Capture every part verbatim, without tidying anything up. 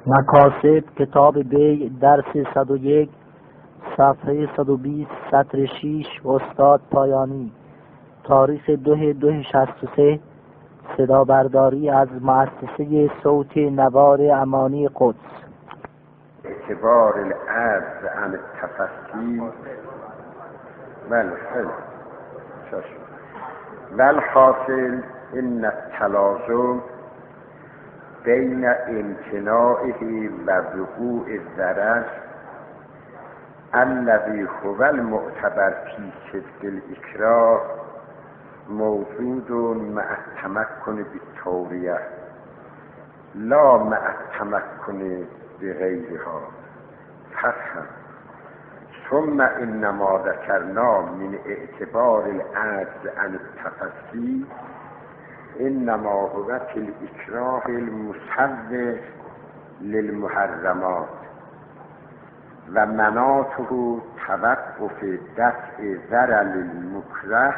مکاسب کتاب بیع درس صد و یک صفحه صد و بیست سطر شیش استاد پایانی تاریخ دو دو شصت و سه صدا برداری از مؤسسه صوت نوار امانی قدس. اعتبار العرض عن التفصیل والحل والحاصل ان التلازم بین امتناعه و وقوع الضرر الذي هو المعتبر في صدق الاکراه موجود مع التمکن بالتوریه لا مع التمکن بغیرها. فهم ثم انما ذکرنا من اعتبار العجز عن التفصیل انما هو الاکراه المسوغ للمحرمات و مناطه توقف دفع ضرر المکره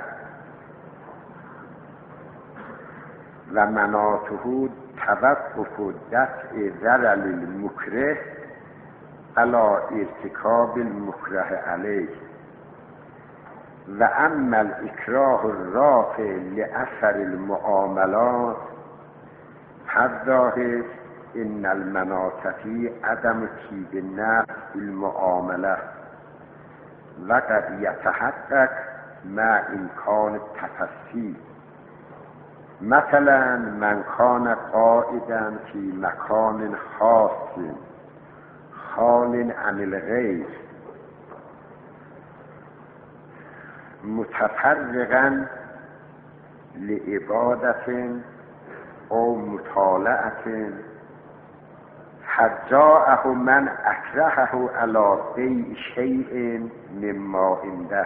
و مناطه توقف دفع ضرر المکره علی ارتکاب المکره علیه و اما الاکراه الرافع لأثر المعاملات فالظاهر ان المناطفی عدم طیب النفس بالمعامله و قد یتحقق مع امکان التفصیل. مثلا من کان قائدا فی مکان خاص خال عن الغیر متفرغا لعبادت او مطالعه حجاءه من اکرهه علی بیع شیء مما عنده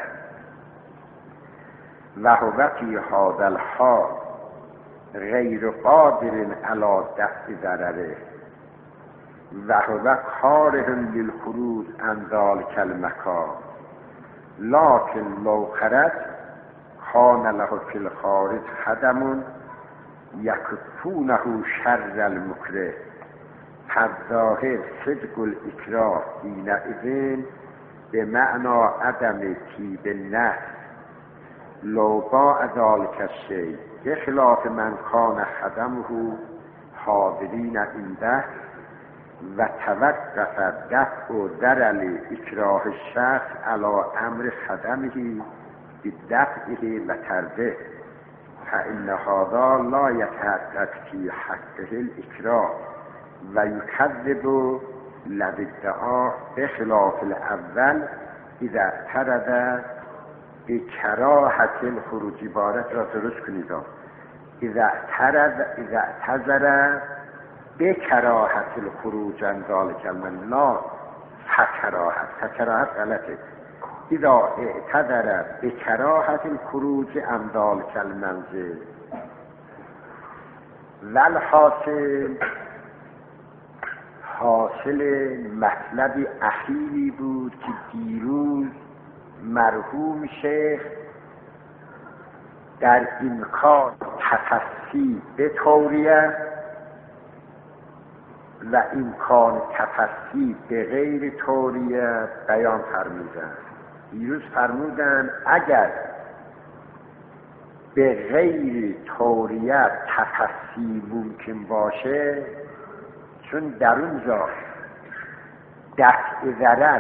و هو فی هذا الحال غیر قادر علی دفع ضرره و هو کاره للخروج عن ذلک المکان لكن لو خرج كان له في الخارج خدم يكفونه شر المكره. فالظاهر صدق الإكراه حينئذ بمعنى عدم طيب النفس لو باع ذلك الشيء بخلاف من كان خدمه حاضرين عنده و توقف دفع ضرر اکراه الشخص علی امر خدمه بدفعه و ترده فإن هذا لا يتحقق في حقه الاکراه و یکذب للادعاء بخلاف الاول اذا اعترض بکراهة الخروج. عبارت را درست کنید. اذا اعترض اذا اعتذر بکراهت الخروج عن ذلك المنزل لا فکراهت فکراهت غلطه. اذا اعتذر بکراهت الخروج عن ذلك المنزل. والحاصل حاصل مطلب اخیری بود که دیروز مرحوم شیخ در امکان تفصیل به توریه و امکان تفصیل به غیر توریه بیان فرمودند. دیروز فرمودند اگر به غیر توریه تفصیل ممکن باشه چون در اونجا دفع ضرر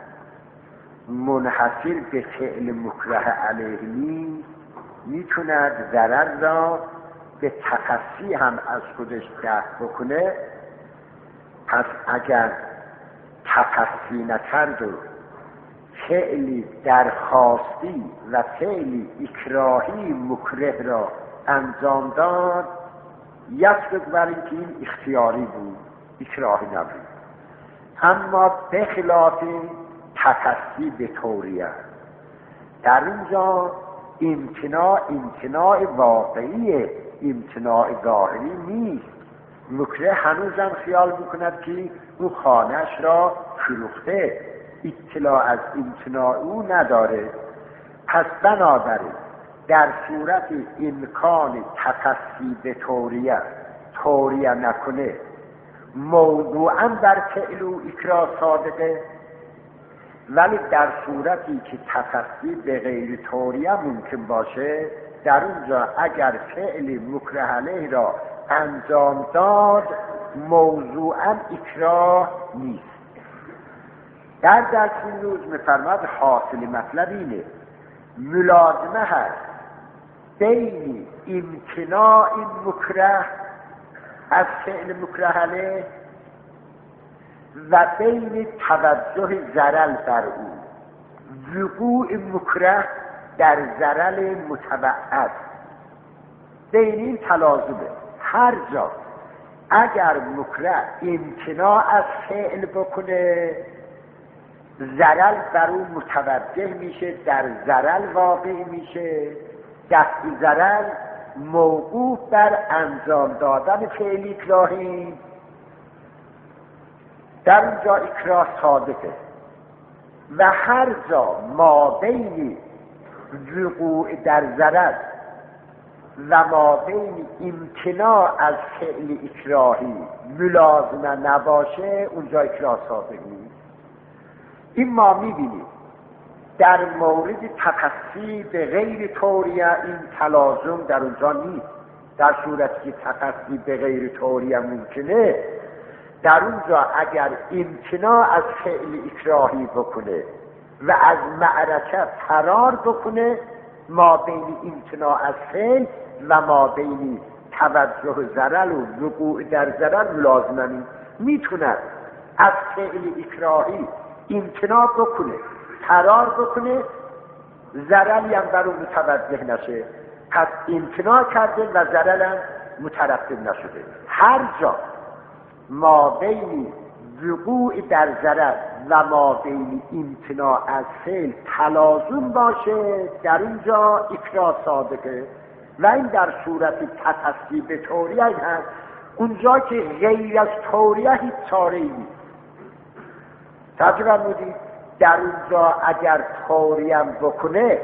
منحصر به فعل مکره علیه نیست میتوند ضرر را به تفصیل هم از خودش دفع بکنه. پس اگر تفصیل نکرد و فعلی درخواستی و فعلی اکراهی مکره را انجام داد یک بر اینکه این اختیاری بود اکراهی نبود، اما به خلاف تفصیل به توریه در اینجا امتناع امتناع واقعی امتناع ظاهری نیست. مکره هنوزم خیال میکند که او خانهش را فروخته، اطلاع از امتناع او نداره. پس بنابراین در صورت امکان تفصیل به توریه توریه نکنه موضوعا بر فعل و اکراه صادقه، ولی در صورتی که تفصیل به غیر طوریه ممکن باشه، در اونجا اگر فعل مکره علیه را انجام داد موضوعا اکراه نیست. در درس این روز می‌فرماد حاصل مطلب اینه ملازمه هست بین امتناع مکره از فعل مکره علیه و بین توجه ضرر بر او. وقوع مکره در ضرر متبعد، بین این تلازمه. هر جا اگر مکره امتناع از فعل بکنه ضرر بر او متوجه میشه، در ضرر واقع میشه، دفع ضرر موقوف بر انجام دادن فعل اکراهی، در اونجا اکراه صادقه. و هر جا ما بین وقوع در ضرر و ما بین امتناع از فعل اکراهی ملازمه نباشه اونجا اکراه صادق نیست. این ما میبینیم در مورد تفصیل به غیر طوریه این تلازم در اونجا نیست. در صورتی که تفصیل به غیر طوریه ممکنه، در اونجا اگر امتناع از فعل اکراهی بکنه و از معرکه فرار بکنه، ما بین امتناع از فعل و ما بین توجه ضرر و وقوع در ضرر ملازمه نیست. میتونه از فعل اکراهی امتناع بکنه، فرار بکنه، ضرری هم بر اون متوجه نشه، پس امتناع کرده و ضرر هم مترتب نشده. هر جا ما بین وقوع در ضرر و ما بین امتناع از فعل تلازم باشه، در اینجا اکراه صادقه. و این در صورت تفصیل به طوریه هست، اونجا که غیر از طوریه هیچ چاره ای نیست. توجه فرمودید؟ در اونجا اگر طوریه بکنه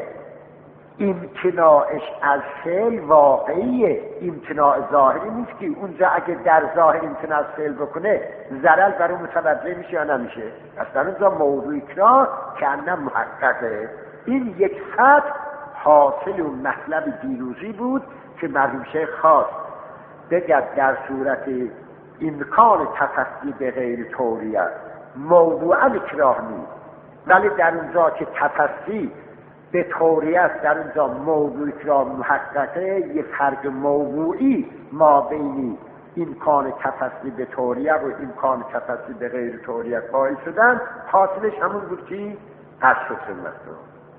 امتناعش از فعل واقعیه، امتناع ظاهری نیست که اونجا اگه در ظاهر امتناع از فعل بکنه ضرر بر اون متوجه میشه یا نمیشه. اصلا اونجا موضوع اکراه که انم محققه. این یک سطح حاصل و مطلب دیروزی بود که مرحوم شیخ خواست بگد در صورت امکان تفصیل به غیر طوریه موضوعا اکراه نیست، ولی در اونجا که تفصیل به طوریه است در اونجا موضوع اکراه محققه. یه فرق موضوعی ما بین امکان تفصیل به طوریه و امکان تفصیل به غیر طوریه قائل شدن، حاصلش همون بود که قصد و سنت رو.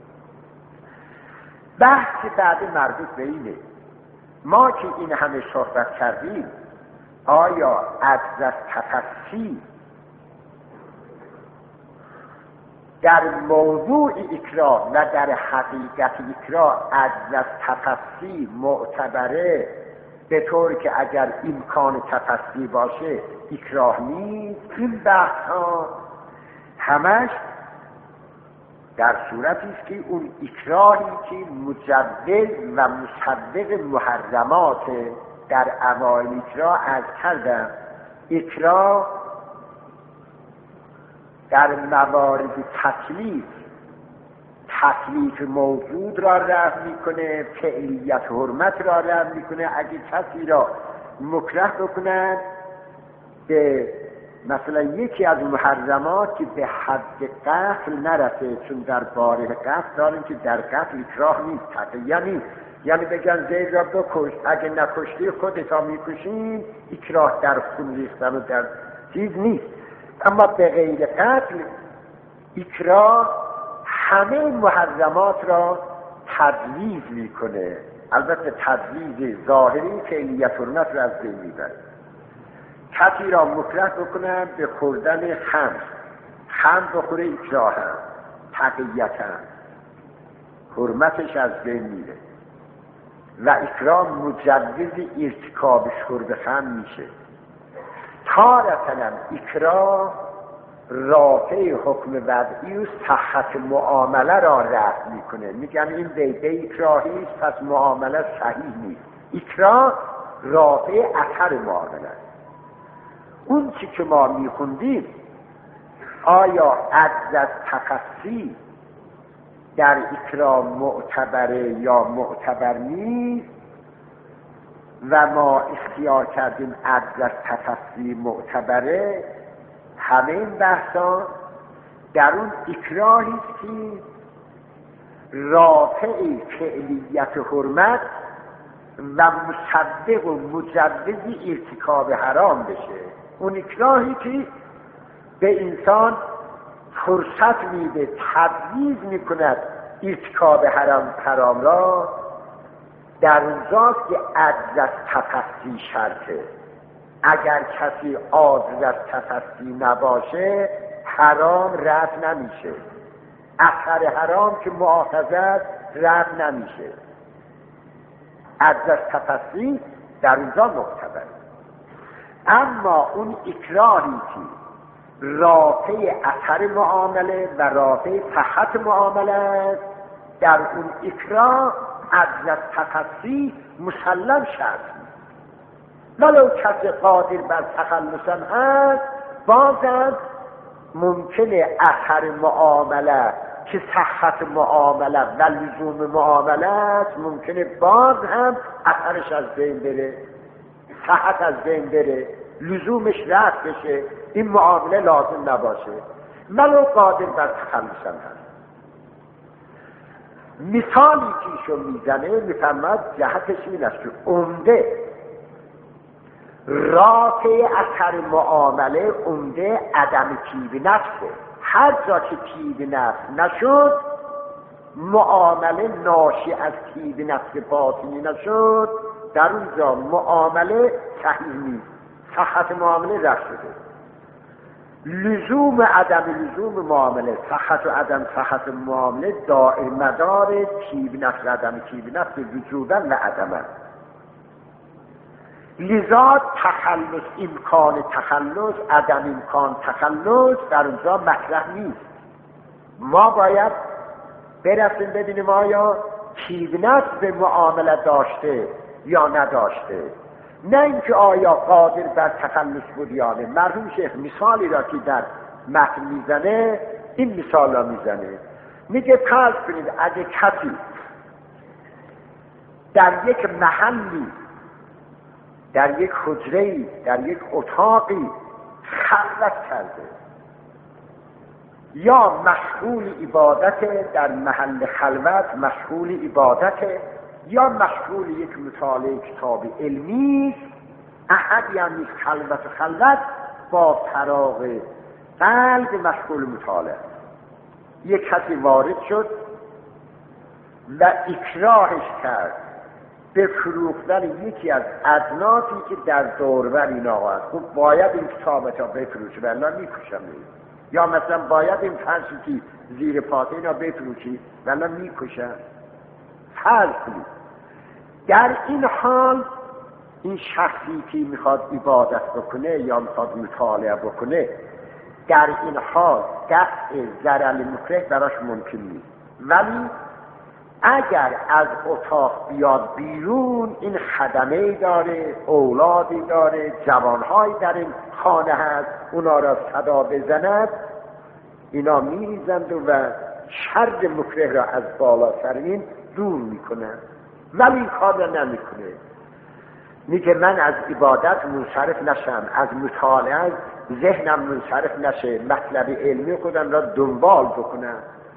بحث بعد مربوط به اینه ما که این همه صحبت کردیم آیا عجز از تفصیل در موضوع اکراه و در حقیقت اکراه عجز از تفصیل معتبره، به طور که اگر امکان تفصیل باشه اکراه نیست؟ این بحث ها همش در صورتی است که اون اکراهی که مجوز و مصدق محرمات در اوایل اکراه از کردم، اکراه در موارد تکلیف تکلیف موجود را رفع میکنه، فعلیت حرمت را رفع میکنه. اگه کسی را مکره بکنن به مثلا یکی از محرمات که به حد قتل نرسه، چون در باره قتل داریم که در قتل اکراه نیست، تقیه نیست، یعنی بگن زید را بکش، اگه نکشتی خودتا میکشین، اکراه در خون ریختن و در چیز نیست. اما به غیر قتل اکراه همه محرمات را تجویز میکنه، البته تجویز ظاهری فعلیت حرمت را از بین میبره. کسی را مکره بکنن به خوردن خمر، خمر بخوره اکراه هم، تقیت هم، حرمتش از بین میره و اکراه مجوز ارتکاب شرب خمر میشه. تارتاً اکراه رافع حکم وضعی و صحت معامله را رفع میکنه، میگن این بیده اکراهی است پس معامله صحیح نیست. اکراه رافع اثر معامله است. اون چی که ما میخوندیم آیا عجز از تخصی در اکراه معتبره یا معتبر نیست و ما اختیار کردیم عجز از تخصی معتبره. همه این بحثان در اون اکراهی است که رافع فعلیت حرمت و مصدق و مجوز ارتکاب حرام بشه. اون اکراهی که به انسان فرصت میده، تبعیض میکند ارتکاب حرام حرام را، در اونجاست که عجز از تفصیل شرطه. اگر کسی عاجز از تفصیل نباشه حرام رد نمیشه، اثر حرام که مؤاخذه است رد نمیشه. عجز از تفصیل در اونجا معتبره. اما اون اکراهی که رافع اثر معامله و رافع صحت معامله است، در اون اکراه عجز از تفصیل مسلم شرط نیست. ولو کسی قادر بر تخلص هست، بازم ممکنه اثر معامله که صحت معامله و لزوم معامله است ممکنه باز هم اثرش از بین بره، صحت از بین بره، لزومش رفت بشه، این معامله لازم نباشه، ولو قادر بر تخلص هست. مثالی که ایشون میزنه میفرماد جهتش این است که عمده رافع اثر معامله عمده عدم طیب نفسه. هر جا که طیب نفس نشد، معامله ناشی از طیب نفس باطنی نشد، در اونجا معامله صحیح نیست، صحت معامله رفت شده. لزوم عدم لزوم معامله، صحت و عدم صحت معامله دائر مدار طیب نفس عدم طیب نفس وجودا و عدما. لذا تخلص، امکان تخلص، عدم امکان تخلص در اونجا مطرح نیست. ما باید برسیم ببینیم آیا طیب نفس به معامله داشته یا نداشته، نه اینکه آیا قادر بر تخلص بود یا نه. مرحوم شیخ مثالی را که در متن میزنه این مثال را میزنه، میگه فرض کنید اگه کسی در یک محلی، در یک حجره‌ای، در یک اتاقی خلوت کرده یا مشغول عبادت، در محل خلوت مشغول عبادت یا مشغول یک مطالعه کتاب علمی، احد یعنی خلوت خلوت با فراغ قلب مشغول مطالعه. یک کسی وارد شد و اکراهش کرد به فروختن یکی از اجناسی که در دوربر اینا هست. خب باید این کتابت ها بفروشی ولی میکشم، یا مثلا باید این فرشی که زیر پاته اینا بفروشی ولی میکشم. فرض کنید در این حال این شخصی که میخواد عبادت بکنه یا میخواد مطالعه بکنه، در این حال دفع ضرر مکره براش ممکن نیست. ولی اگر از اتاق بیاد بیرون، این خدمه داره، اولادی داره، جوانهایی در این خانه هست، اونا را صدا بزند، اینا میریزند و شر مکره را از بالا سر این دور میکنند. ولی این کار را نمیکنه. میگه من از عبادت منصرف نشم، از مطالعه ذهنم منصرف نشه، مطلب علمی خودم را دنبال بکنم،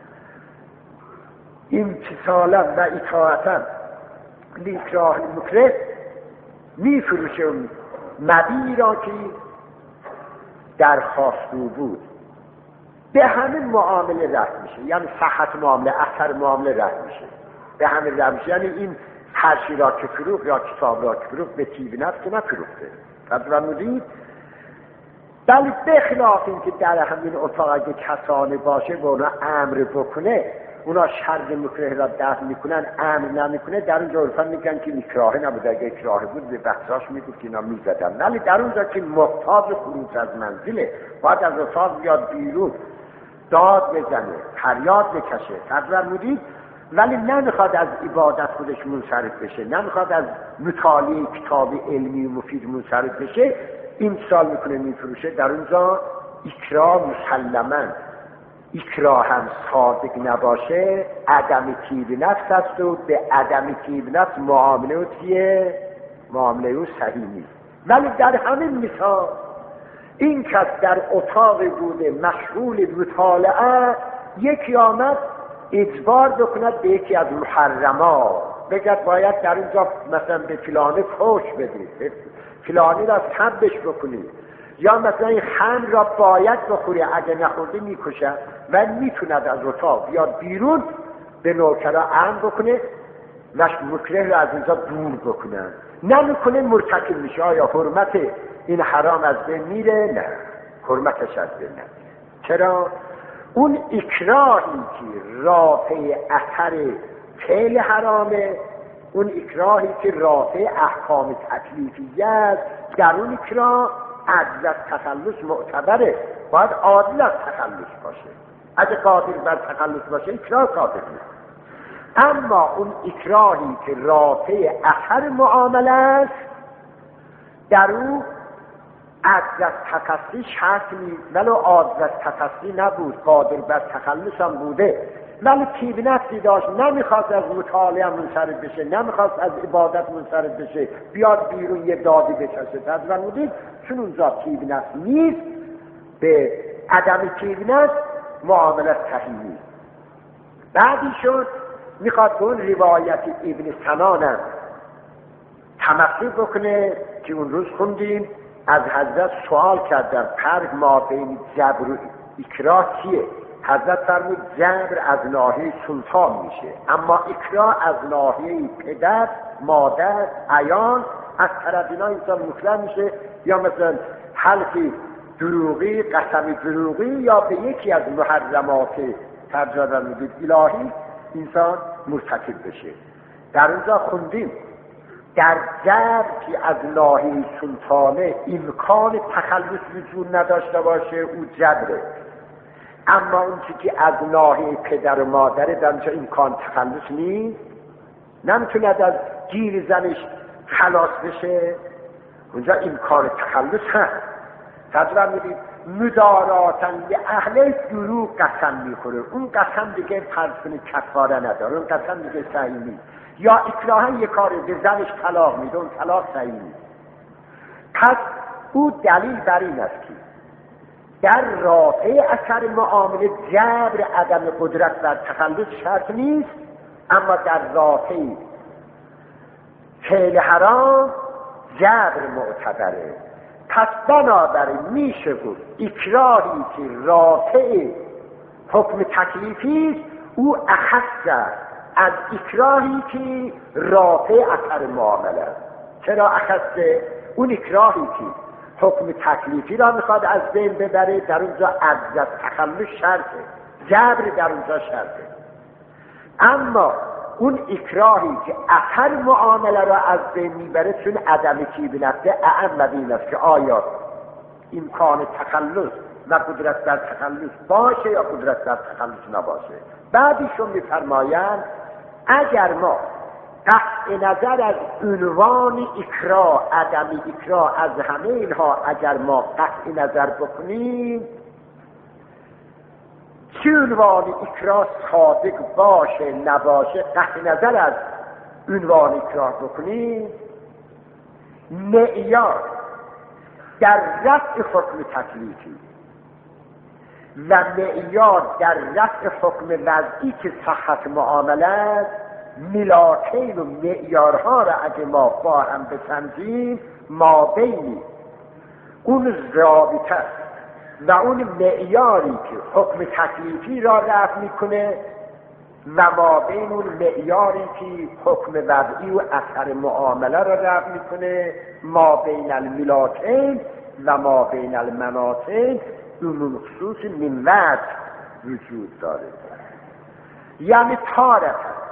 امتثالا و اطاعتا لیکراه مکره میفروشه اون مبیعی را که درخواستو بود. به همین معامله رد میشه، یعنی صحت معامله، اثر معامله رد میشه، به همین رد میشه. یعنی این فرشی را که فروخت یا کتاب را که فروخت به طیب نفس که نفروخته. فرمودید ولی به خلاف این که در همین اتاق اگه کسانه باشه و اونا امر بکنه، اونا شر مکره را دفع میکنن، امر نمیکنه، در اونجا عرفا میگن که اکراهه نبود. اگه اکراهه بود به بحثاش میگفت که اینا میزدن. ولی در اونجا که محتاج خروج از منزله، باید از اتاق بیاد بیرون، داد بزنه، فریاد بکشه، فرمودید ولی نمیخواد از عبادت خودش منصرف بشه، نمیخواد از مطالعه کتاب علمی و مفید منصرف بشه، این سال میکنه میفروشه، در اونجا اکراه مسلما اکراه هم صادق نباشه عدم طیب نفس است و به عدم طیب نفس معامله او چیه؟ معامله او صحیح نیست. ولی در همین مثال این کس در اتاق بوده مشغول مطالعه، یکی آمد اجبار بکند به یکی از محرمات، بگد باید در اینجا مثلا به فلانی فحش بدید، فلانی را سبش بکنید، یا مثلا این خمر را باید بخوری، اگه نخورده میکشد و میتوند از اتاق بیاد بیرون به نوکرا امر بکنه و مکره را از اینجا دور بکنن. نمیکنه مرتکب میشه. آیا حرمت این حرام از بین میره؟ نه، حرمتش از بین نمیره. چرا؟ اون اکراهی که رافع اثر فعل حرامه، اون اکراهی که رافع احکام تکلیفیه است، در اون اکراه عجز از تخلص معتبره، باید عادل از تخلص باشه. اگه قادر بر تخلص باشه اکراه قادر نیست. اما اون اکراهی که رافع اثر معامله است، در اون عجز از تخصی شرط نیست، ولو عاجز از تخصی نبود، قادر بر تخلص هم بوده، ولی طیب نفسی داشت، نمیخواست از مطالعه منصرف بشه، نمیخواست از عبادت منصرف بشه، بیاد بیرون یه دادی بکشه تدونودید، چون اونجا طیب نفس نیست، به عدم طیب نفس معاملت صحیح نیست. بعدی شد میخواد اون روایت ابن سنانم تمثیل بکنه که اون روز خوندیم، از حضرت سوال کردن فرق ما بین جبر و اکراه چیه؟ حضرت فرمود جبر از ناحیه سلطان میشه، اما اکراه از ناحیه پدر، مادر، عیان، از طرف اینا انسان مکره میشه، یا مثلا حلفی دروغی، قسم دروغی، یا به یکی از محرمات ترجمه میگید الهی انسان مرتکب بشه. در اونجا خوندیم در جبر که از ناحیه سلطانه امکان تخلص وجود نداشته باشه او جبره، اما اون چیزی که از ناحیه پدر و مادره در اونجا امکان تخلص نیست، نمیتوند از گیر زنش خلاص بشه، اونجا امکان تخلص هست. تجربه میدید مداراتن به اهل دروغ قسم میخوره، اون قسم دیگه فرض کنید کفاره نداره، اون قسم دیگه صحیح نیست، یا اکراها یک کاری به زنش طلاق میده، اون طلاق صحیح نیست. پس او دلیل بر این است که در رافع اثر معامله جبر عدم قدرت بر تخلص شرط نیست، اما در رافع فعل حرام جبر معتبره. پس بنابراین میشه گفت اکراهی که رافع حکم تکلیفی است او اخص از اکراهی که رافع اثر معامله است. چرا اخصه؟ اون اکراهی که حکم تکلیفی را میخواد از بین ببره، در اونجا عجز از تخلص شرطه، جبر در اونجا شرطه. اما اون اکراهی که اثر معامله را از بین میبره، چون عدم طیب نفس اعم این است که آیا امکان تخلص و قدرت در تخلص باشه یا قدرت در تخلص نباشه. بعدیشون میفرمایند اگر ما قطع نظر از عنوان اکراه، عدم اکراه، از همه اینها اگر ما قطع نظر بکنیم، چه عنوان اکراه صادق باشه نباشه، قطع نظر از عنوان اکراه بکنیم، معیار در رفع حکم تکلیفی و معیار در رفع حکم وضعی که صحت معامله است، ملاکین و معیارها را اگه ما با هم بسنجیم، ما بین اون ضابطه و اون معیاری که حکم تکلیفی را رفع میکنه و ما بین اون معیاری که حکم وضعی و اثر معامله را رفع میکنه، ما بین الملاکین و ما بین المناطین، اون خصوص من وجه وجود داره. یعنی تارت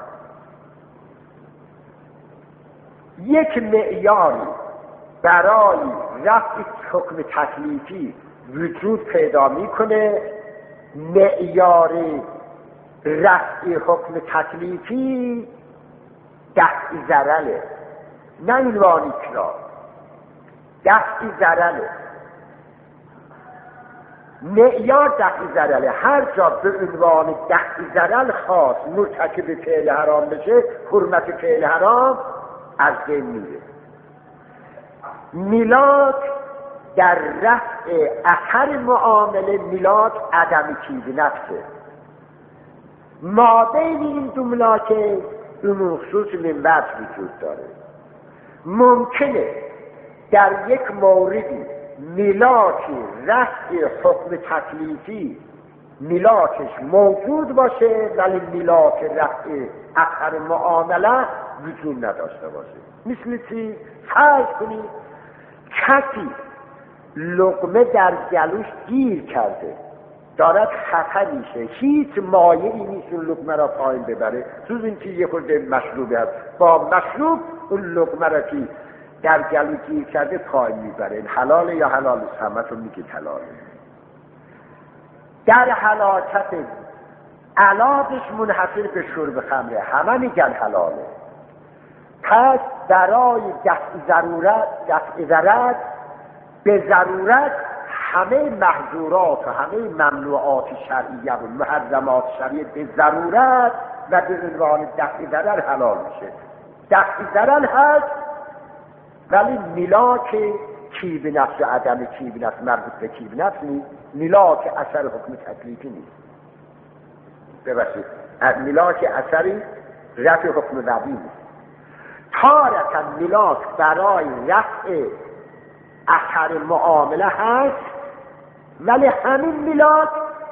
یک معیاری برای رفع حکم تکلیفی وجود پیدا میکنه، معیار رفع حکم تکلیفی دفع ضرره، نه عنوان اکراه. دفع ضرره. معیار دفع ضرره. هر جا به عنوان دفع ضرر خاص مرتکب فعل حرام بشه، حرمت فعل حرام از بین میره. میلاد در رفع اثر معامله، میلاد عدم چیز نفسه. ما بین این دو ملاکه اون خصوص منبت وجود داره. ممکنه در یک موردی میلاک رفع حکم تکلیفی میلاکش موجود باشه ولی میلاک رفع اثر معامله وجود نداشته باشه. مثل چی؟ فرض کنید کسی لقمه در گلوش گیر کرده، دارد خطر میشه، هیچ مایعی نیست اون لقمه را پایین ببره، جز این که یه خورده مشروبی هست، با مشروب اون لقمه را که در گلو گیر کرده پایین میبره. این حلاله یا حلال است؟ همتون میگید حلاله. در حلاکت علاقش منحصر به شرب خمره، همه میگن حلاله. پس برای دفع ضرورت دفع ضرر به ضرورت همه محظورات و همه ممنوعات شرعیه و محرمات شرعیه به ضرورت و به عنوان دفع ضرر حلال میشه. دفع ضرر هست ولی میلاک کیب نفس و عدم کیب نفس مربوط به کیب نفس نیست، میلاک اثر حکم تکلیفی نیست. ببخشید، میلاک اثری رفع حکم وضعی نیست. تارکاً میلاک برای رفع اثر معامله هست ولی همین میلاک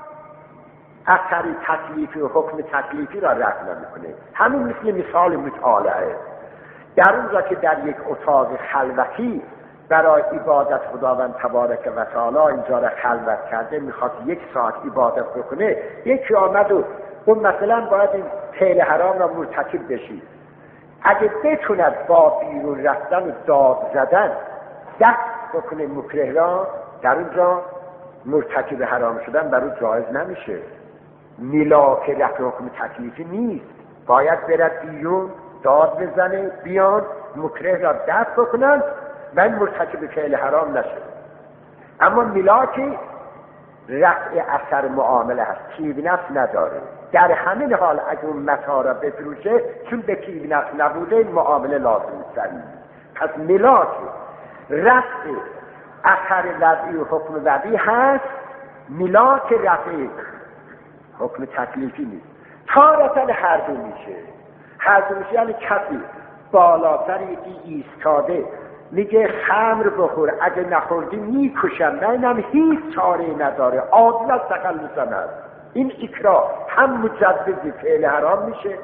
اثر تکلیفی و حکم تکلیفی را رفع نمیکنه. همین مثل مثال مطالعه. در اونجا که در یک اتاق خلوتی برای عبادت خداوند تبارک و تعالی اینجا را خلوت کرده، میخواد یک ساعت عبادت بکنه، یکی آمد و اون مثلا باید این فعل حرام را مرتکب بشید، اگه بتوند با بیرون رفتن و داد زدن دست بکنه مکره را، در اونجا مرتکب حرام شدن برای جایز نمیشه. میلاک رفع حکم تکلیفی نیست، باید برد بیرون داد بزنه بیان مکره را دست بکنن و این مرتکب فعل حرام نشه. اما میلاک رفع اثر معامله هست، کیب نفس نداره. در همین حال اگه اون متاع را بفروشه، چون به کیب نفس نبوده این معامله لازم سریع. پس میلاک رفع اثر وضعی و حکم وضعی هست، میلاک رفع حکم تکلیفی نیست. تارتن هر دو میشه. هر دو میشه یعنی کسی بالاتر یکی ایستاده میگه خمر بخور، اگه نخوردی میکشم، نه اینم هیچ چاره نداره، عادل از تخلصم هست. این اکراه هم مجدد فعل حرام میشه،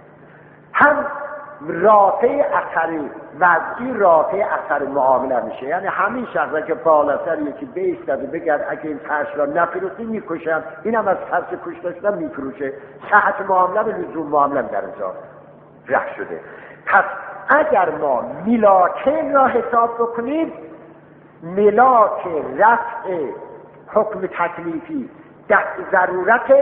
هم رافع اثر وضعی رافع اثر معامله میشه. یعنی همین شخصه که بالاتر یکی بیستده بگرد اگه این فرش را نفروشی میکشم، اینم از فرش کش داشتن میفروشه، صحت معامله به لزوم معامله در اینجا رفع شده. پس اگر ما میلاکه را حساب بکنیم، میلاک رفع حکم تکلیفی دفع ضرورت،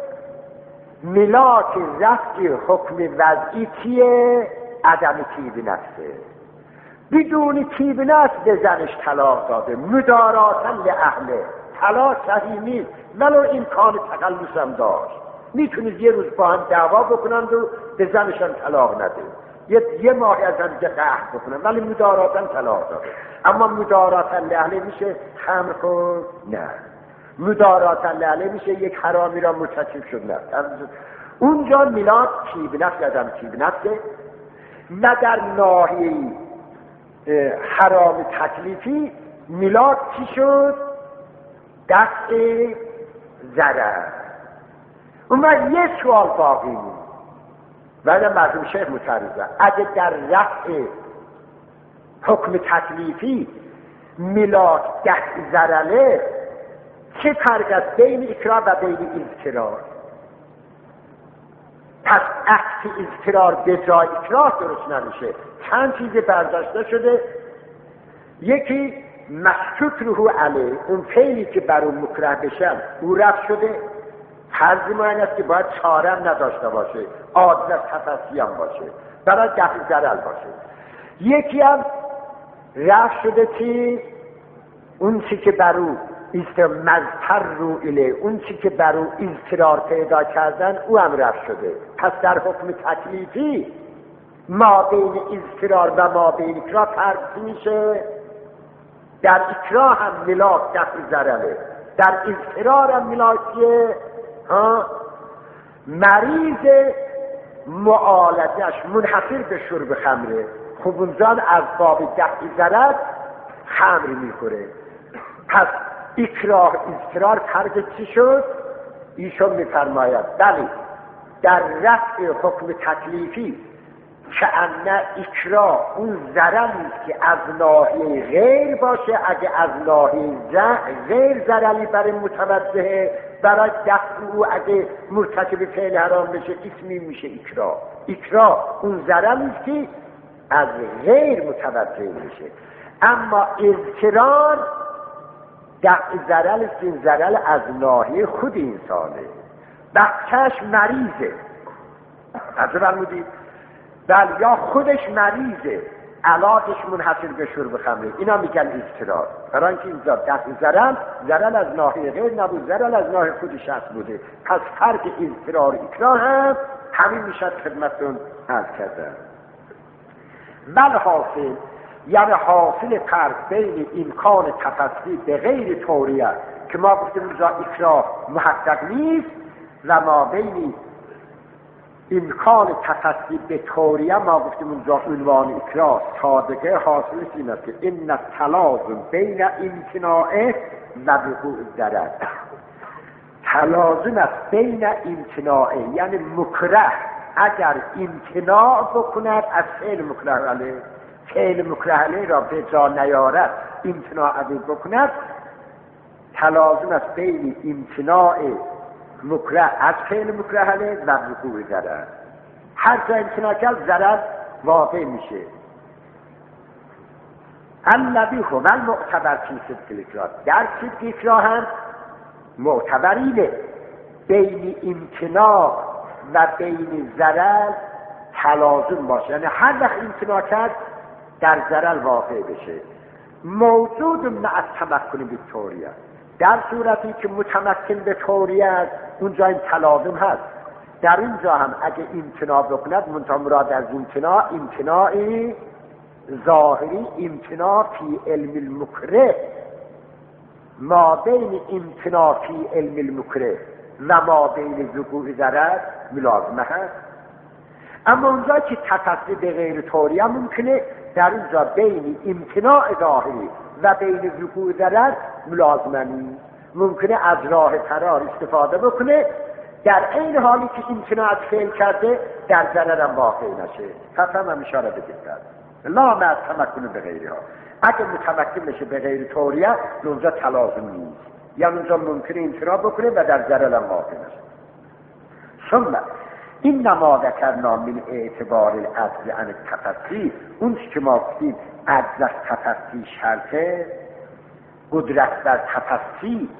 میلاک رفع حکم وضعی چیه؟ عدم کیب نفسه. بدون کیب نفس به زنش طلاق داده، مداراتن لأهله، طلاق صحیح نیست ولو امکان تخلص هم داشت، میتونید یه روز با هم دعوا بکنند و به زنشان طلاق نده، یه, یه ماه از هم قهر بکنن، ولی مداراتن طلاق داده. اما مداراتن لأهله میشه خمر خورد؟ نه. مداراتن لأهله میشه یک حرامی را مرتکب شد؟ نه. اونجا میلاد کیب نفس عدم کیب نفسه. و در ناحیه حرام تکلیفی میلاد چی شد؟ دفع ضرر. اون وقت یه سوال باقی بود و مرحوم شیخ متعرضه، اگه در رفع حکم تکلیفی میلاد دفع ضرره، چه فرق است بین اکراه و بین اضطرار؟ پس عکس اضطرار به جای اکراه درست نمیشه. چند چیز برداشته شده، یکی مشکوک روح علیه، اون فعلی که بر اون مکره بشن او رفع شده، فرض ما این است که باید چارم نداشته باشه، عادل از تفصیل هم باشه، برای دفع ضرر باشه. یکی هم رفت شده چی؟ اون چی که بر او است مزتر رو اله، اون چی که بر او اضطرار پیدا کردن او هم رفت شده. پس در حکم تکلیفی ما بین اضطرار و ما بین اکراه فرق میشه. در اکراه هم ملاک دفع ضرره، در اضطرار هم ملاکیه. ها مریض معالجش منحصر به شرب خمره، خب اونجا از باب دفع ضرر خمر میخوره. پس اکراه اضطرار فرق چی شد؟ ایشون میفرماید بله در رفع حکم تکلیفی که ان اکراه اون ضرری که از ناحیه غیر باشه، اگه از ناحیه غیر ضرری برای متوجه برای دفع او اگه مرتکب فعل حرام بشه اسمی میشه اکراه. اکراه اون ضرری که از غیر متوجه میشه. اما اضطرار دفع ضرر است، این ضرر از ناحیه خود انسانه. بچهش مریضه، از فرمودید بل یا خودش مریضه علاجش منحصر به شرب خمره، اینا میگن اضطرار. برای اینکه اینجا دفع ضرر ضرر از ناحیه غیر نبود، ضرر از ناحیه خود شخص بوده. پس فرق اضطرار و اکراه هم همین میشد خدمتتون عرض کردم. بل حاصل یعنی حاصل فرق بین امکان تفصیل به غیر طوریه که ما گفتیم اونجا اکراه محقق نیست و ما بین امکان تفصیل به طوریه ما گفتیم اونجا عنوان اکراه سادگه حاصلش این است که این تلازم بین امتناعه و وقوع ضرر. تلازم است بین امتناعه یعنی مکره اگر امتناع بکند از فعل مکره علیه، فعل مکره علیه را به جا نیارد امتناع علیه بکند، تلازم است بین امتناع مکره از فعل مکره علیه و وقوع ضرر. هر جا امتناع کرد ضرر واقع میشه. الذی هو المعتبر فی صدق الاکراه، در صدق اکراه هم معتبر اینه بین امتناع و بین ضرر تلازم باشه، یعنی هر وقت امتناع کرد در ضرر واقع بشه. موجود مع التمکن بالطوریه، در صورتی که متمکن به طوریه است اونجا این تلازم هست. در اینجا هم اگه امتناع بکند منتها مراد از امتناع امتناعی ظاهری، امتناع فی علم المکره، ما بین امتناع فی علم المکره و ما بین وقوع ضرر ملازمه هست. اما اونجا که تفصیل به غیر طوریه ممکنه، در اینجا بین امتناع ظاهری و بین وقوع ضرر ملازمه نیست. ممکنه از راه فرار استفاده بکنه در این حالی که امتناع فعل کرده در ضرر هم واقع نشه. پس هم اشاره بدید لا مع تمکن به غیرها، اگه متمکن بشه به غیر طوریه اونجا تلازم نیست، یعنی اونجا ممکنه امتناع بکنه و در ضرر هم واقع نشه. ثم این نما ذکرنا من اعتبار العجز عن التفصیل، اون که ما گفتیم عجز از تفصیل شرطه، قدرت بر تفصیل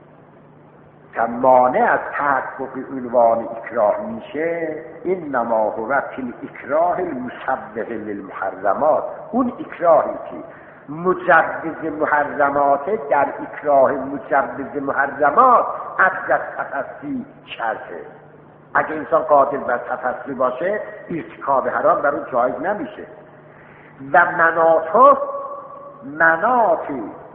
که مانع از تحقق عنوان اکراه میشه. این نما هو فی الاکراه المسبق للمحرمات، اون اکراهی که مجوز محرمات، در اکراه مجوز محرمات عجز از تفصیل شرطه. اگه انسان قادر بر تفصیل باشه ارتکاب حرام بر اون جایز نمیشه. و مناط مناط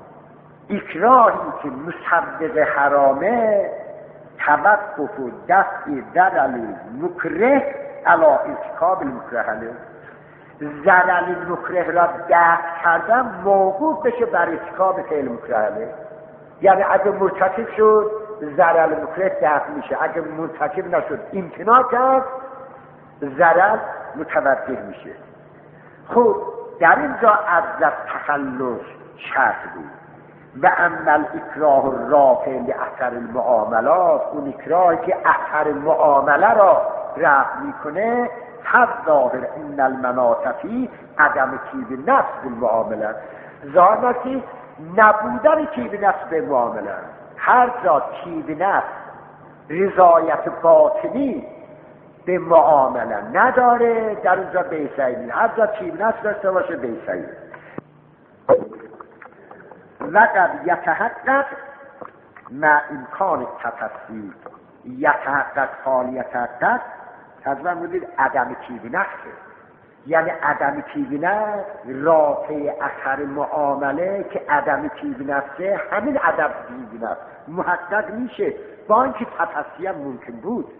اکراهی که مسبب حرامه توقف و دفع ضرر مکره علی ارتکاب المکره علیه، ضرر مکره را دفع کردن موقوف بشه بر ارتکاب فعل مکره علیه. یعنی اگه مرتکب شد ضرر مکره دفع میشه، اگه مرتکب نشد امتناع کرد ضرر متوجه میشه. خب در اینجا عجز تخلص شرط بود. و اما اکراه رافع لاثر المعاملات، اون اکراهی که اثر معامله را رفع میکنه، فظاهر ان المناط فی عدم طیب نفس بالمعامله، ظاهر که نبودن طیب نفس به معامله. هر جا طیب نفس رضایت باطنی به معامله نداره در اونجا بیسعی نیست، هر جا طیب نفس داشته باشه بیسعی. وقد یتحقق مع امکان تفسیر، یتحقق حال یتحقق تقریبا بودید عدم تیب نفسه، یعنی عدم تیب نفس رافع اثر معامله که عدم تیب نفسه، همین عدم تیب نفس محقق میشه با اینکه تفسیر ممکن بود.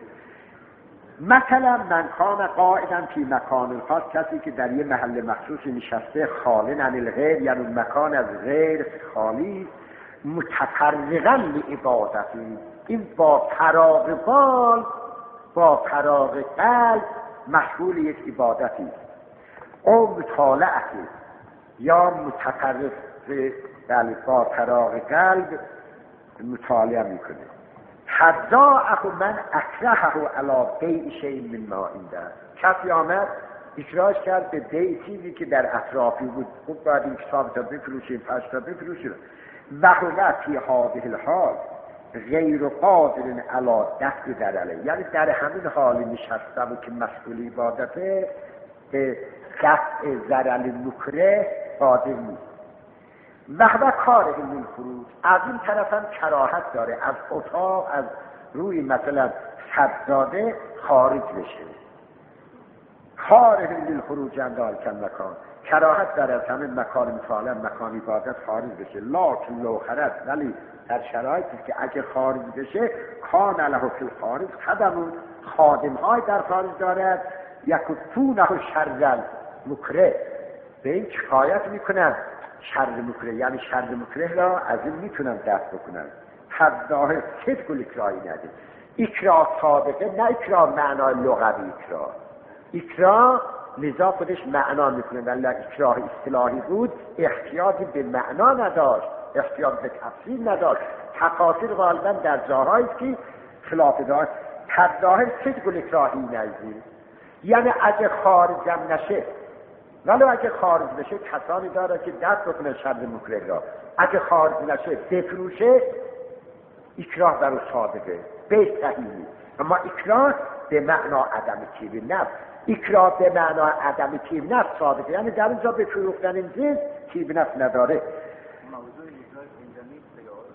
مثلا من کان قاعدا فی مکان خاص، کسی که در یه محل مخصوص نشسته خالن عن الغیر، یعنی مکان از غیر خالی، متفرغا لعبادتی، این با فراغ بال با فراغ قلب مشغول یک عبادتی او مطالعتی، یا متفرغ با فراغ قلب مطالعه میکنه. حضاءه من اکرهه علی بیع شیء من ما عنده، کسی آمد اکراهش کرد به بیع چیزی که در اطرافی بود، خب باید این کتاب تا بفروشیم، پس تا بفروشیم، و هو فی هذه الحال غیر قادر علی دفع ضرره، یعنی در همین حال نشستم که مسئول عبادته به دفع ضرر مکره قادر نیست. و هو کاره من خروج، از این طرف هم کراهت داره از اتاق، از روی مثلا سجاده خارج بشه، کاره من خروج اندال کن مکان، کراهت داره از همین مکان مطالعه، مکان عبادت خارج بشه. لکن لو خرج، ولی در شرایطی که اگه خارج بشه کان له فی الخارج خدمون، خادم های در خارج دارد، یکفونه شر مکره، به این شکایت میکنن شر مکره، یعنی شر مکره را از این میتونن دست بکنن. حداه صدق و اکراهی نده، اکراه صادقه، نه اکراه معنای لغوی اکراه، اکراه لذا خودش معنا میکنه، ولی اکراه اصطلاحی بود احتیاجی به معنا نداشت، احتیاج به تفسیر نداشت، تفاسیر غالبا در جاهایی که خلاف داشت. حداه صدق و اکراهی نده، یعنی اگه خارجم نشه، ولو اگه خارج بشه کسانی داره که دست بکنه شر مکره را، اگه خارج نشه بفروشه، اکراه برای صادقه به صحیحی. اما اکراه به معنا عدم تیب نفس، اکراه به معنا عدم تیب نفس صادقه، یعنی در اینجا به فروختن این جنس تیب نفس نداره. موضوع اکراه اینجا نیست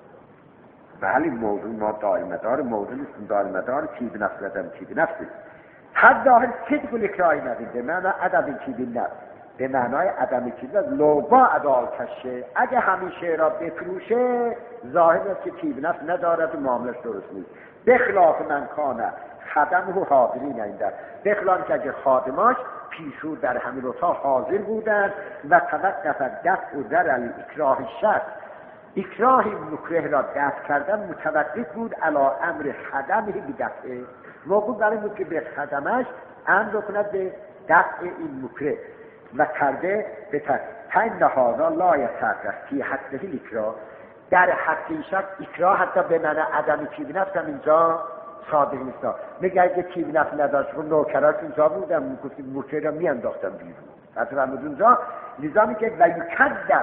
دیگه. بله موضوع ما دائم دار، موضوع نیست دائم دار تیب نفس عدم تیب نفس. حد داخل صدق و اکراهی ندید به معنا عدم تیب نفس، به معنای عدم تیب نفس. لو با ادال کشه، اگه همیشه را بفروشه ظاهر است که تیب نفس ندارد و معاملش درست نیست. بخلاف من کانه خدمه و حاضرین اینده، بخلاف که اگه خادماش پیشو در همین اتاق حاضر بودند و توقف دفع و ضرر اکراه شخص، اکراه مکره را دفع کردن متوقف بود علی امر خدمه بدفعه، موقوف برای بود که به خدمش امر کند به دفع این مکره و کرده به تن نهادا لا یصرف فی حده الاکراه، در حد شخص اکراه حتی به معنی عدم تیب نفس هم اینجا صادق نیست. میگه اگه تیب نفس نداشت و نوکراش اینجا بودم میگفتیم مکره را میانداختم بیرون، حتی هم اونجا لذا میگه و یکذب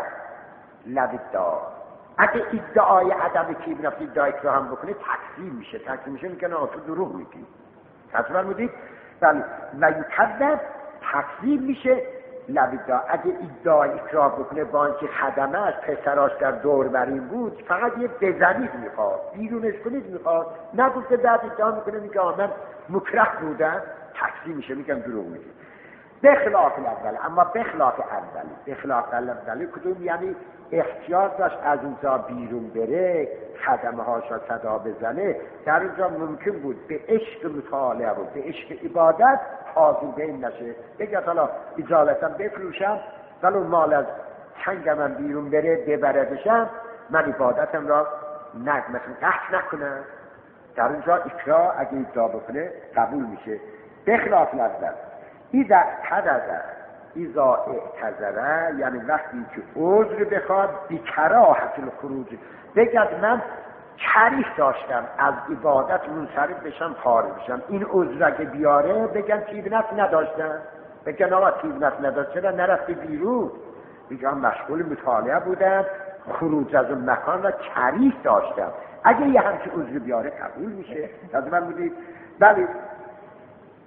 لبدا، اگه ادعای عدم تیب نفس ادعای اکراه هم بکنه تکذیب میشه، تکذیب میشه میگه نه تو دروغ میگی، حتی هم میگید ولی و یکذب تکذیب میشه لبدا، اگه ادعای اکراه بکنه با اینکه خدمه‌اش پسراش در دور برین بود، فقط یه بزنید میخواد، بیرونش کنید میخواد، نگفته بعد ادعا میکنه میگه من مکره بودم، تکذیب میشه، میگم دروغ میگی. بخلاف الاول، اما بخلاف اولی، بخلاف اولی کدوم؟ یعنی احتیاج داشت از اونجا بیرون بره، خدمه هاشا صدا بزنه، در اونجا ممکن بود به عشق مطالعه و به عشق عبادت حاضر بین نشه، بگه حالا اجالتا بفروشم ولو مال از چنگم من بیرون بره ببره بشم، من عبادتم را نگ مثلا قحط نکنم، در اونجا اکراه اگه ادعا بکنه قبول میشه. بخلاف الاول اذا اعتذر اذا اعتذر، یعنی وقتی که عذر بخواد بکراهت الخروج، بگد من کریه داشتم از عبادت منصرف بشم خارج بشم، این عذر اگه بیاره بگن تیب نفس نداشتم، بگن آقا تیب نفس نداشت چرا نرفتی بیرون، میگم مشغول مطالعه بودم، خروج از اون مکان را کریه داشتم، اگه یه همچه عذر بیاره قبول میشه. از من بودید بله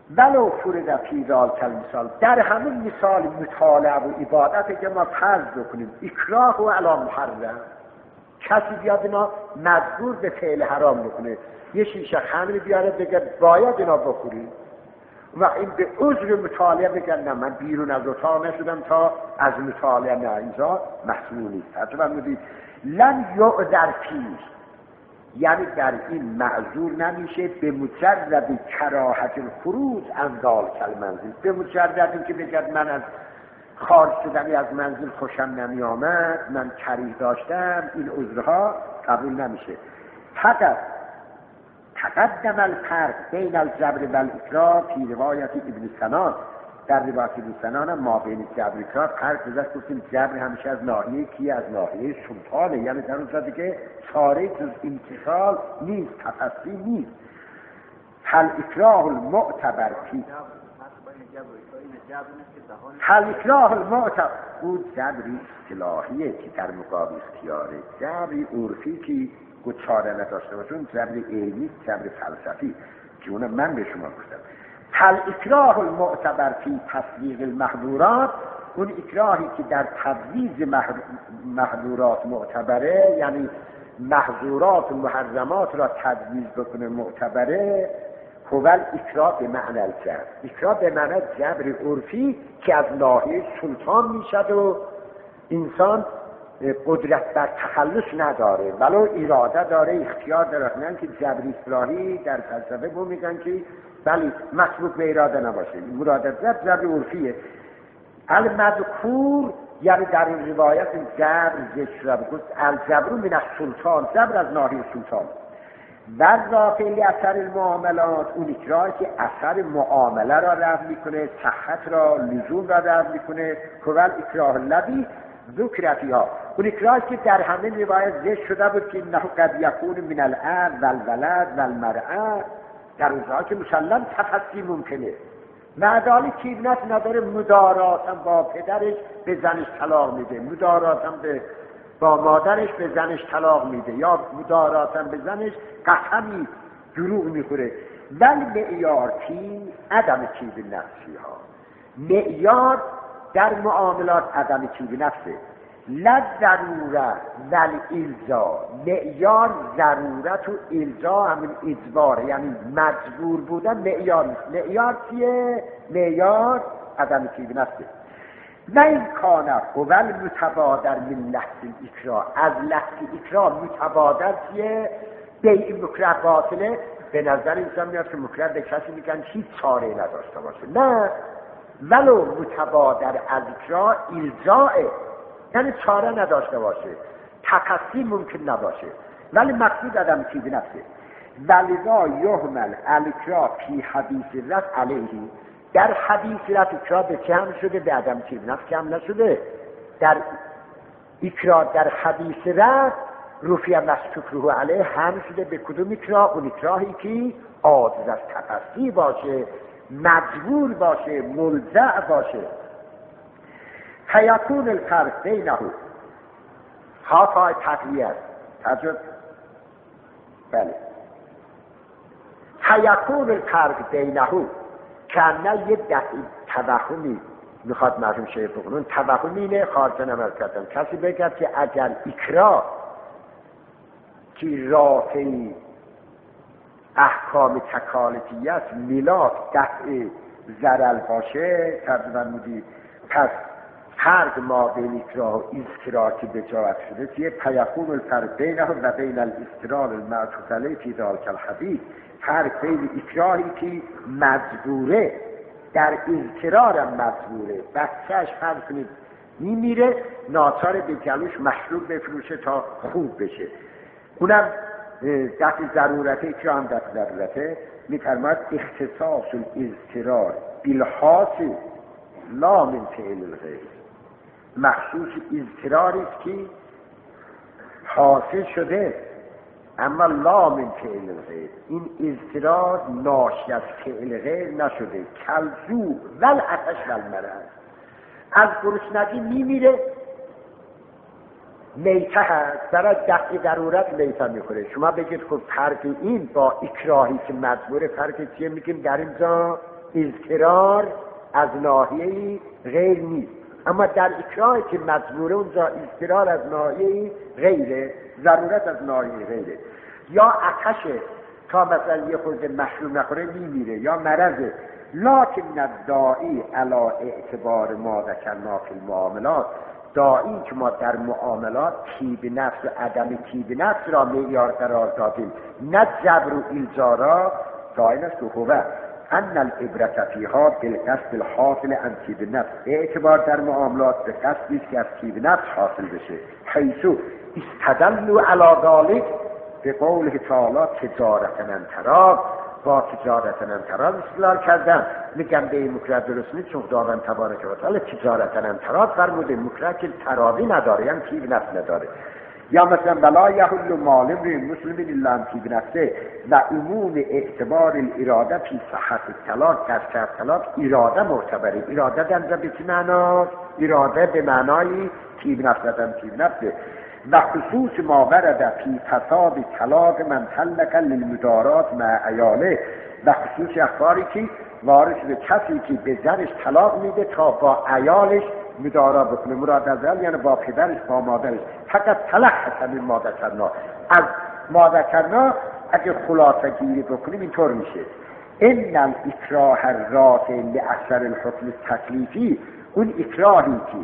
ولو فرد فی ذلک المثال، در همین مثال مطالعه و عبادت که ما فرض بکنیم اکراه و علی محرم، کسی بیاد اینا مجبور به فعل حرام بکنه، یه شیشه خمر بیاره بگه باید اینا بخوری و این به عذر مطالعه بگن نه من بیرون از اتاق نشدم تا از مطالعه، نه اینجا مسئول نیست. حتی فرمودید لن یعذر فیه، یعنی در این معذور نمیشه به مجرد کراهت الخروج عن ذلک المنزل، به مجرد اینکه بگد من از خارج شدنی از منزل خوشم نمی آمد، من کریه داشتم، این عذرها قبول نمیشه. فقط تقدم الفرق بین الجبر و الاکراه فی روایت ابن سنان، در روایت ابن سنان هم ما بین جبر و اکراه فرق گذاشت، گفتیم جبر همیشه از ناحیه کیه؟ از ناحیه سلطانه، یعنی در اونجا دیگه چاره جز امتثال نیست، تفصیل نیست. هل اکراه المعتبر فی هل اکراه المعتبر او جبری اصطلاحیه که در مقابل اختیاره، جبری عرفی که گو چاره نداشته باشون، جبر علمی، جبر فلسفی که اونم من به شما گفتم. هل اکراه المعتبر فی تصدیق المحظورات، اون اکراهی که در تبویض محظورات معتبره، یعنی محظورات و محرمات را تبویض بکنه معتبره، هول اکراه به معنی الجبر، اکراه به معنی جبر عرفی که از ناحیه سلطان میشد و انسان قدرت بر تخلص نداره ولو اراده داره، اختیار داره. نه که جبر اصطلاحی در فلسفه بو میگن که بلی مسبوق به اراده نباشه، مراد از جبر جبر عرفیه. المذکور یعنی در این روایت جبر ذکر شده گفت الجبر من السلطان، جبر از ناحیه سلطان. و ذافعی اثر المعاملات، اون اکراهی که اثر معامله را رفع میکنه، صحت را، لزوم را رفع میکنه. کول اکراه الذی ذکر فیها، اون اکراهی که در همه روایت ذکر شده بود که انه قد یکون من الاب و الولد و المرأه، در اونجا که مسلم تفصیل ممکنه. معدالی که ابنت نداره، مداراتم با پدرش به زنش طلاق میده، مداراتم به با مادرش به زنش طلاق میده، یا مداراتم به زنش قسمی دروغ میخوره. ولی معیار کی؟ عدم چیز نفسی ها. معیار در معاملات عدم چیز نفسه. لا ضروره ول الزا، معیار ضرورت و الزا همین اجباره، یعنی مجبور بودن معیار نیست. معیار چیه؟ معیار عدم چیز نفسه. و این کانه هول متبادر من لحظ اکراه، از لحظ اکراه متبادر چیه؟ بیع مکره باطله. به نظر انسان میاد که مکره به کسی میگن هیچ چاره نداشته باشه، نه، ولو متبادر از اکراه الزائه، یعنی چاره نداشته باشه، تقصی ممکن نباشه، ولی مقصود عدم چیز نفسه. ولذا یحمل الاکراه فی حدیث رد علیه، در حدیث رد اکراه به چه هم شده؟ به عدم چیز نفس که هم نشده. در اکراه در حدیث رد رفیع مستکره علیه هم شده. به کدوم اکراه؟ اون اکراهی که عاجز از تقصی باشه، مجبور باشه، ملزع باشه. فیکون الفرق بینه خافای تقویه است تجد بله فیکون الفرق بینه که نه یه دقیق توهمی میخواد مرحوم شیخ بکنون، توهمی اینه خارجه نماز کردن. کسی بگرد که اگر اکراه که رافعی احکام تکالیفی است، میلاد دفع ضرر باشه، تقریبا مودی پس فرق ما بین اکراه و اضطرار که به جاعت شده که پیکون الفرق بینه و بین الاضطرار المعطوف علیه فی ذلک الحدیث، فرق بین اکراهی که مجبوره، در اضطرار هم مجبوره، بچهش فرض کنید میمیره، ناچار به جلوش مشروب بفروشه تا خوب بشه، اونم دفع ضرورته، اکراه هم دفع ضرورته. میفرماید اختصاص الاضطرار بالحاصل لا من فعل الغیر، مخصوص اضطراری است که حاصل شده اما لا من فعل الغیر، این اضطرار ناشی از فعل غیر نشده. کلجو ول عطش ول مرض، از گرسنگی میمیره، میته هست، برای دفع ضرورت میته میخوره. شما بگید خب فرق این با اکراهی که مجبوره فرق چیه؟ میگیم در اینجا اضطرار از ناحیه غیر نیست، اما در اکراهی که مجبوره اونجا اضطرار از ناحیه غیره، ضرورت از ناحیه غیره. یا آتش تا مثلا یه خورده مشروب نخوره میمیره، یا مرضه. لکن الداعی علی اعتبار ما ذکرنا فی المعاملات، داعی که ما در معاملات طیب نفس و عدم طیب نفس را معیار قرار دادیم، نه جبر و ایجارا، داعی است و هو ان العبرة فیها بالقصد الحاصل عن طیب نفس، اعتبار در معاملات به قصدی که از طیب نفس حاصل بشه. حیث استدلوا علی ذلک به قوله تعالی تجارتا لن تراب، با تجارتا لن تراب استدلال کردن، میگم به این مکره درست نیست، چون خداوند تبارک و تعالی تجارتا لن تراب فرموده، مکره که ترابی نداره، یعنی طیب نفس نداره. یا مثلا بلا یحل مال امرئ مسلم الا عن طیب نفسه، و عموم اعتبار الاراده فی صحت الطلاق، در صحت طلاق اراده معتبره. اراده در به چه معناست؟ اراده به معنای طیب نفس دادن، طیب نفسه. و خصوص ما ورد فی فساد طلاق من طلق للمدارات مع عیاله، و خصوص اخباری که وارد به کسی که به زنش طلاق میده تا با عیالش مدارا بکنه. مراد از عیال یعنی با پدرش، با مادرش. فقط تلخص همین ماده کرنا، از ماده کرنا اگه خلاصه گیری بکنیم اینطور میشه: ان الاکراه الرافع لاثر الحکم التکلیفی، اون اکراهی که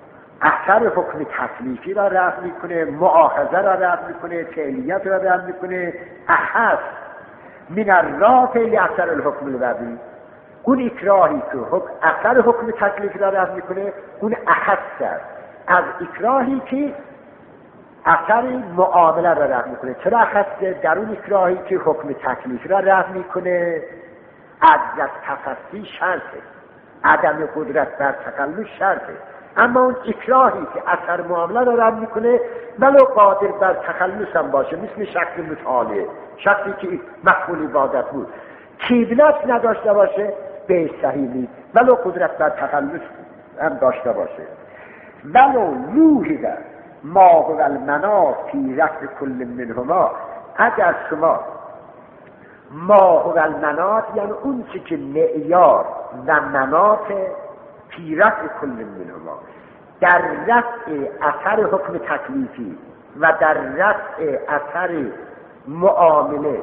اثر حکم تکلیفی را رفع میکنه، مؤاخذه را رفع میکنه، فعلیت را رفع میکنه، احس من الرافع لاثر الحکم الوضعی، اون اکراهی که حکم اثر حکم تکلیفی را رفع میکنه اون احس است از اکراهی که اثر معامله را رفع میکنه. چرا احسه؟ در اون اکراهی که حکم تکلیفی را رفع میکنه عجز تفصیل شرطه، عدم قدرت بر تخلص شرطه، اما اون اکراهی که اثر معامله را رد میکنه ولو قادر بر تخلص هم باشه، مثل شخص مطالعه، شخصی که مفعول عبادت بود، طیب نفس نداشته باشه به صحیح نیست، ولو قدرت بر تخلص هم داشته باشه. ولو لوحیده ما هو المناط فی رفع کل منهما، اگر شما ما هو المناط یعنی اون چی که معیار و مناط فی رفع کل منهما، در رفع اثر حکم تکلیفی و در رفع اثر معامله،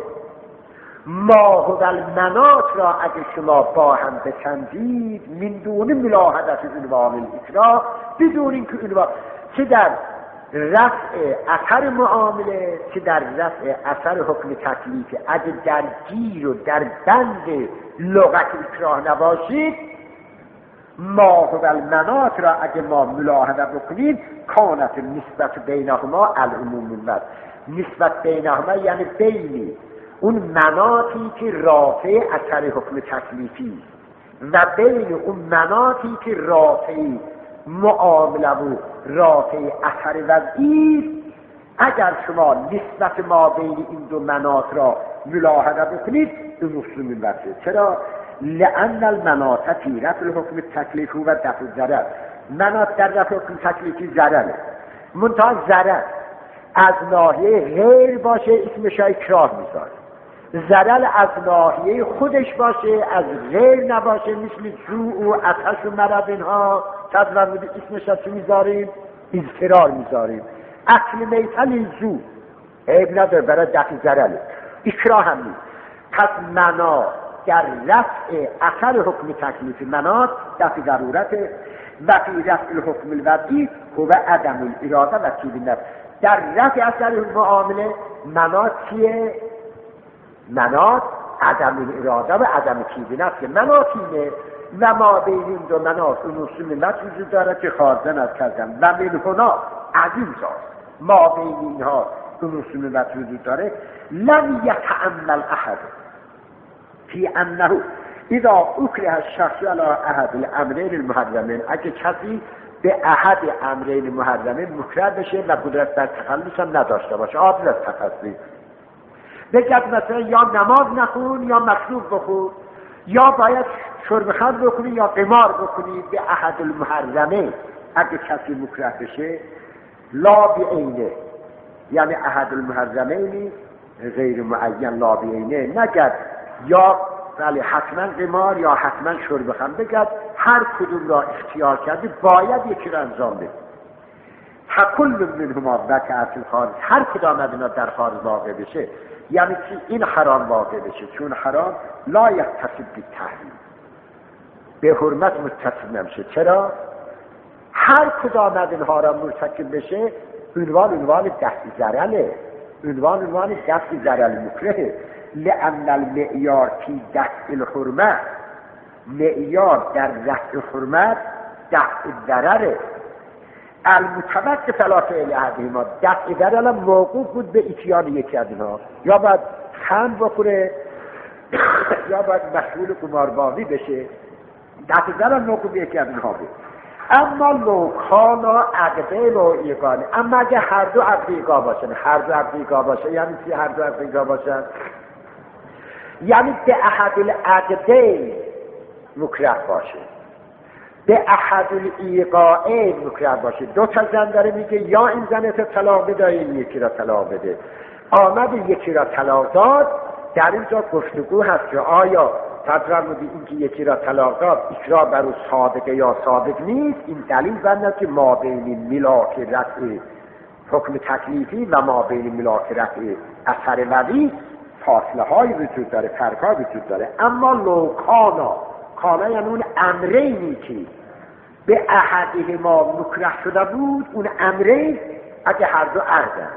ما هو المناط را اگه شما با هم بسنجید من دون ملاحظت عنوان الاکراه، بدون اینکه عنوان چه در رفع اثر معامله چه در رفع اثر حکم تکلیفی اگه در گیر و در بند لغت اکراه نباشید، ما هو المناط را اگه ما ملاحظه بکنیم کانت نسبت بینهما العموم الوضع، نسبت بینهما یعنی بین اون مناطی که رافع اثر حکم تکلیفی و بین اون مناطی که رافع معامله و رافع اثر وضعی، اگر شما نسبت ما بین این دو مناط را ملاحظه بکنید این مسلم الوضع. چرا؟ لأن المناط فی رفع الحکم التکلیفی و دفع الضرر، مناط در رفع حکم تکلیفی ضرره، منتها ضرر از ناحیه غیر باشه اسمش اکراه میذاره، ضرر از ناحیه خودش باشه از غیر نباشه، مثل جوع و عطش و مرض اینها تدور میده اسمش چی میذاریم؟ اضطرار میذاریم. اکل میتل جوع عیب نداره، برای دفع ضرره، اکراه هم نیست. پس مناط در رفع اثر حکم تکلیفی مناط دفع ضرورت و فی رفع الحکم الوضعی هو عدم الاراده و طیب نفس، در رفع اثر معامله مناط چیه؟ مناط عدم اراده و عدم طیب نفس. مناط اینه و ما بین این دو مناط اون اصول نفس وجود داره که خارجن از کردن و من هنا از این جا ما بین اینها اون اصول نفس وجود داره. لم یتأمل احد فی انه اذا اکره الشخص علی احد الامرین المحرمین، اگه کسی به احد امرین محرمین مکره بشه و قدرت بر تخلص هم نداشته باشه، عاجز از تفصیل بگید مثلا یا نماز نخون یا مشروب بخور یا باید شرب خمر بکنی یا قمار بکنی، به احد المحرمین اگه کسی مکره بشه لا بعینه، یعنی احد المحرمین غیر معین لا بعینه، نگد یا بله حتما قمار یا حتما شرب خمر بگرد، هر کدوم را اختیار کردی باید یکی را انجام بدی. کل منهما وقع فی الخارج، هر کدام از اینا در خارج واقع بشه، یعنی که این حرام واقع بشه، چون حرام لا یتصف بالتحریم، به حرمت متصف نمیشه. چرا؟ هر کدام از اینها را مرتکب بشه عنوان عنوان دفع ضرره، عنوان عنوان دفع ضرر مکرهه. لأن المعیار فی دفع الحرمه، معیار در دفع حرمت دفع ضرره. المتوقف علی فعل احدهما، دفع ضرر موقوف بود به اتیان یکی از اینها، یا باید خمر بخوره یا باید مشغول قماربازی بشه، دفع ضرر موقوف به یکی از اینها بود. اما لوکانا عقده و ایقانه، اما اگه هر دو عقده ایقا باشن، هر دو عقده ایقا باشه یعنی چی؟ هر دو عقده ایقا باشن یعنی به احد العقده مکره باشه، به احد الایقاء مکره باشه. دو تا زن داره میگه یا این زن تو طلاق بده یا این یکی را طلاق بده، آمد یکی را طلاق داد، در اینجا گفتگو هست که آیا تدرم بودی این که یکی را طلاق داد اکراه بر او صادقه یا صادق نیست. این دلیل بنده که ما بین ملاک رفع حکم تکلیفی و ما بین ملاک رفع اثر ولی فاصله های وجود داره، فرق ها وجود داره. اما لو کانا، کانا یعنی اون امرینی که به احدهما مکره شده بود، اون امرین اگه هر دو عقدن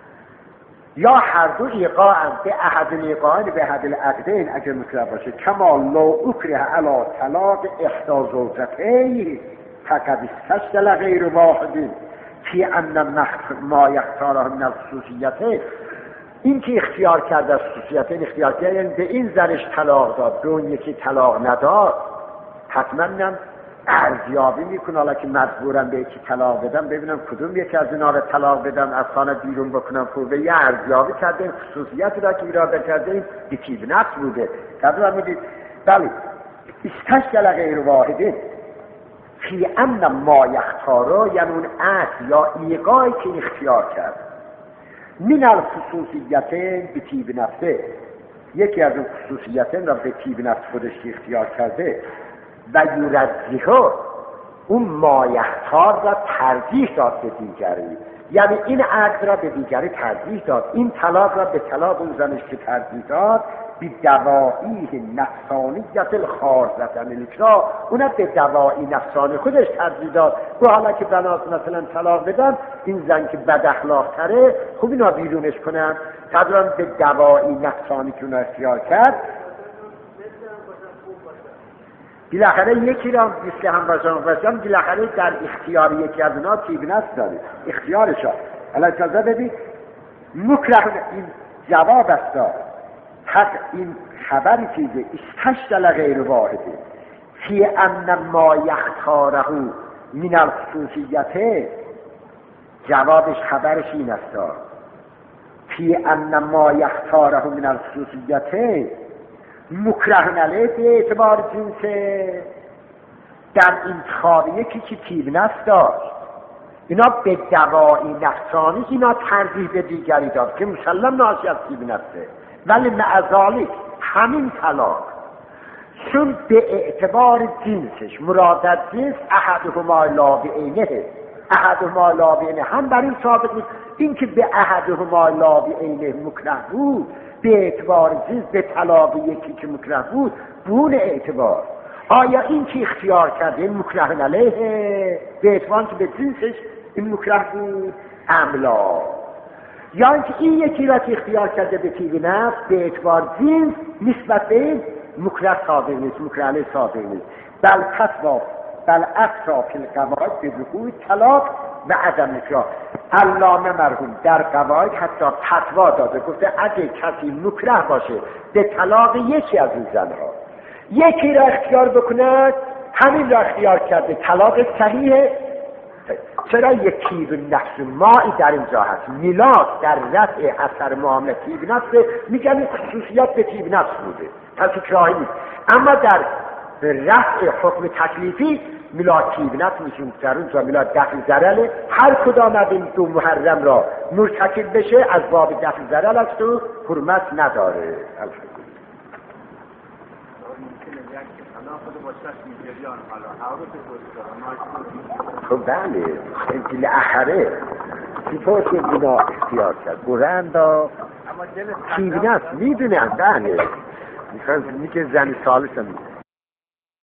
یا هر دو ایقاعن، به احد الایقاعین به احد العقدین اگر مکره باشه. کما لو اکره علی طلاق احدی زوجتین فقد استشکل غیر واحد فی ان ما یختاره من الخصوصیتین، این که اختیار کرده از خصوصیتین اختیار کرده، یعنی به این زنش طلاق داد به اون یکی طلاق نداد، حتما نم ارزیابی میکنه حالا که مجبورم به یکی طلاق بدم ببینم کدوم یکی از اینا رو طلاق بدم، از خانه بیرون بکنم، خوبه یه ارزیابی کرده خصوصیتی را که ایراده کرده این دیتیب نفس بوده. قدر هم میدید بله استشکل غیر واحده فی ان ما یختاره، یعنی اون عقل یا ایقایی که اختیار کرد من الخصوصیتین به تیب نفسه، یکی از اون خصوصیتین را به تیب نفس خودش اختیار کرده و یرزیه اون مایحتار را ترجیح داد به دیگری، یعنی این عقد را به دیگری ترجیح داد، این طلاق را به طلاق اون زنش که ترجیح داد به دوایی نفسانیت الخارجة عن الاکراه، اون به دوایی نفسانی خودش ترجیح داد. و حالا که بنات مثلا طلاق بدن این زن که بد اخلاق تره خوب اینا بیرونش کنن، قدران به دوایی نفسانی که اون اختیار کرد بالاخره یکی را مثل هم باشم باشم بالاخره در اختیار یکی از اونا تیب نفس داره، اختیارش ها. حالا اجازه بدید مکره این جواب است دار حق این خبری چیزه استشکل غیر واحده فی ان ما یختاره من الخصوصیته، جوابش خبرش این است دار فی ان ما یختاره من الخصوصیته مکره علیه به اعتبار جنسه، در انتخاب یکی که تیب نفس داشت اینا به دوایی نفسانی اینا ترجیح به دیگری داد که مسلم ناشی از تیب نفسه، ولی معذالی همین طلاق چون به اعتبار جنسش مراد از جنس احدهما لا بعینه، احدهما لا بعینه هم بر این ثابت نیست. این که به احدهما لا بعینه مکره بود به اعتبار جنس به طلاق یکی که مکره بود بون اعتبار، آیا این که اختیار کرده این مکره علیه به اعتبار که به جنسش این مکره بود املا، یا اینکه این یکی را که اختیار کرده به تیب نفس به اعتبار جنس نسبت به این مکره صادر نیست، مکره علیه صادر نیست، بل تصواب بل اصرا فی القواعد به وقوع طلاق و عدم اکراه. علامه مرحوم در قواعد حتی فتوا داده، گفته اگه کسی مکره باشه به طلاق یکی از این زنها یکی را اختیار بکند همین را اختیار کرده طلاق صحیحه. چرا یک تیب نفس مایی در اینجا هست، میلاد در رفع اثر معامله تیب نفس میگن خصوصیت به تیب نفس بوده پس اکراهی نیست، اما در رفع حکم تکلیفی میلاد تیب نفس میشون در اونجا میلاد دفع ضرر، هر کدام از این دو محرم را مرتکب بشه از باب دفع ضرر است و حرمت نداره. الحمدلله. ممکنه یک حالا خود با شخص جریان حالا عورت خود خب بله انتیل اخره صفات بنا اختیار کرد برندا چیبینه است میدونه بله میخوان میگه زن سالس هم